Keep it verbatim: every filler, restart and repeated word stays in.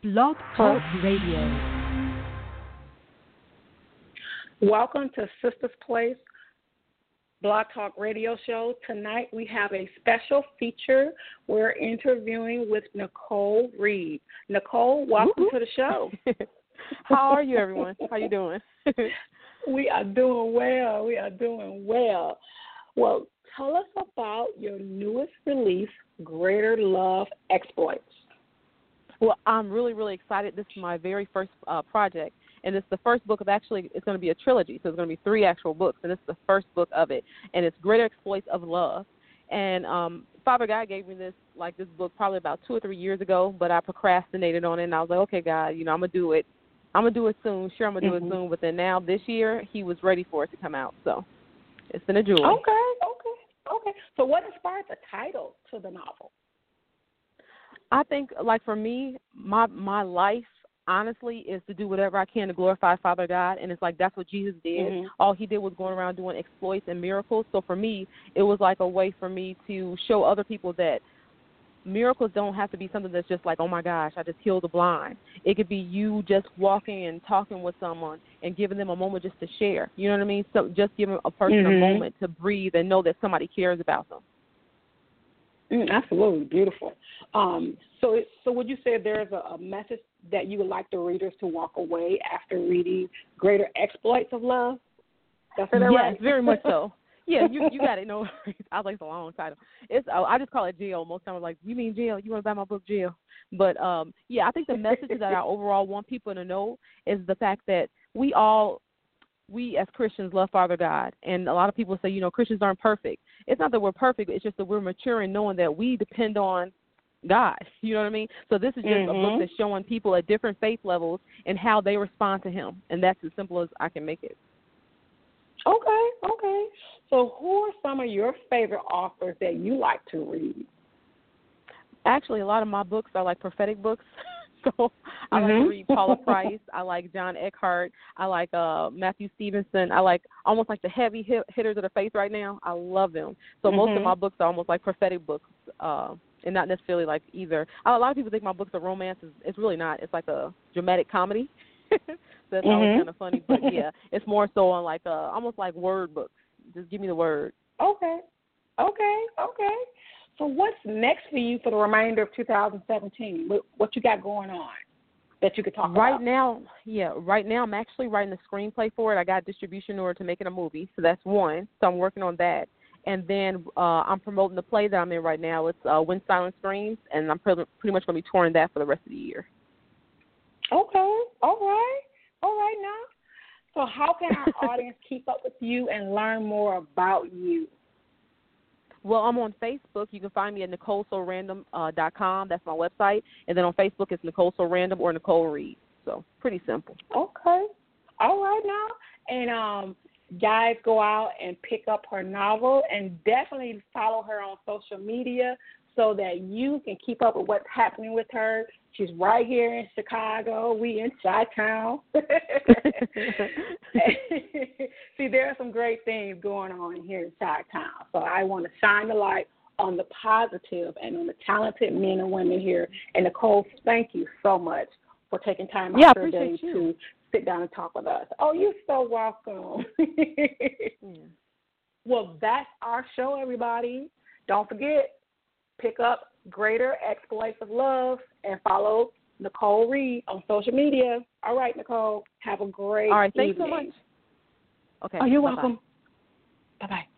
Blog Talk Radio. Welcome to Sisters Place Blog Talk Radio Show. Tonight we have a special feature. We're interviewing with Nicole Reed. Nicole, welcome Woo-hoo. to the show. How are you, everyone? How you doing? We are doing well. We are doing well. Well, tell us about your newest release, Greater Love Exploits. Well, I'm really, really excited. This is my very first uh, project, and it's the first book of actually, it's going to be a trilogy, so it's going to be three actual books, and it's the first book of it, and it's Greater Exploits of Love. And um, Father God gave me this, like this book probably about two or three years ago, but I procrastinated on it, and I was like, okay, God, you know, I'm going to do it. I'm going to do it soon. Sure, I'm going to do mm-hmm. it soon, but then now this year, he was ready for it to come out, so it's been a joy. Okay, okay, okay. So what inspired the title to the novel? I think, like, for me, my my life, honestly, is to do whatever I can to glorify Father God, and it's like that's what Jesus did. Mm-hmm. All he did was going around doing exploits and miracles. So for me, it was like a way for me to show other people that miracles don't have to be something that's just like, oh, my gosh, I just healed the blind. It could be you just walking and talking with someone and giving them a moment just to share. You know what I mean? So just giving a person mm-hmm. a moment to breathe and know that somebody cares about them. Mm, absolutely beautiful. Um, so, so would you say there's a, a message that you would like the readers to walk away after reading Greater Exploits of Love? That's that yes, right? very much so. Yeah, you you got it. No, I like the long title. It's oh, I just call it Jill. Most times, like, you mean Jill? You want to buy my book, Jill? But um, yeah, I think the message that I overall want people to know is the fact that we all. We as Christians love Father God, and a lot of people say, you know, Christians aren't perfect. It's not that we're perfect, it's just that we're maturing knowing that we depend on God, you know what I mean? So this is just mm-hmm. a book that's showing people at different faith levels and how they respond to him, and that's as simple as I can make it. Okay, okay. So who are some of your favorite authors that you like to read? Actually, a lot of my books are like prophetic books. So I like mm-hmm. to read Paula Price. I like John Eckhart. I like uh, Matthew Stevenson. I like almost like the heavy hit, hitters of the faith right now. I love them. So mm-hmm. most of my books are almost like prophetic books, uh, and not necessarily like either. A lot of people think my books are romances. It's really not. It's like a dramatic comedy. So that's mm-hmm. always kind of funny. But yeah, it's more so on like uh, almost like word books. Just give me the word. Okay. Okay. Okay. So what's next for you for the remainder of two thousand seventeen? What, what you got going on that you could talk right about? Right now, yeah, right now I'm actually writing the screenplay for it. I got distribution in order to make it a movie, so that's one. So I'm working on that. And then uh, I'm promoting the play that I'm in right now. It's uh, When Silence Screams, and I'm pretty, pretty much going to be touring that for the rest of the year. Okay, all right, all right now. So how can our audience keep up with you and learn more about you? Well, I'm on Facebook. You can find me at nicole so random dot com. That's my website. And then on Facebook, it's Nicole So Random or Nicole Reed. So pretty simple. Okay. All right now. And um, guys, go out and pick up her novel and definitely follow her on social media so that you can keep up with what's happening with her. She's right here in Chicago. We in Chi-Town. See, there are some great things going on here in Chi-Town. So I want to shine the light on the positive and on the talented men and women here. And Nicole, thank you so much for taking time yeah, out your day you. to sit down and talk with us. Oh, you're so welcome. yeah. Well, that's our show, everybody. Don't forget, pick up Greater Exploits of Love and follow Nicole Reed on social media. All right, Nicole. Have a great All right, thanks evening. so much. Okay. Oh, you're bye-bye. welcome. Bye-bye.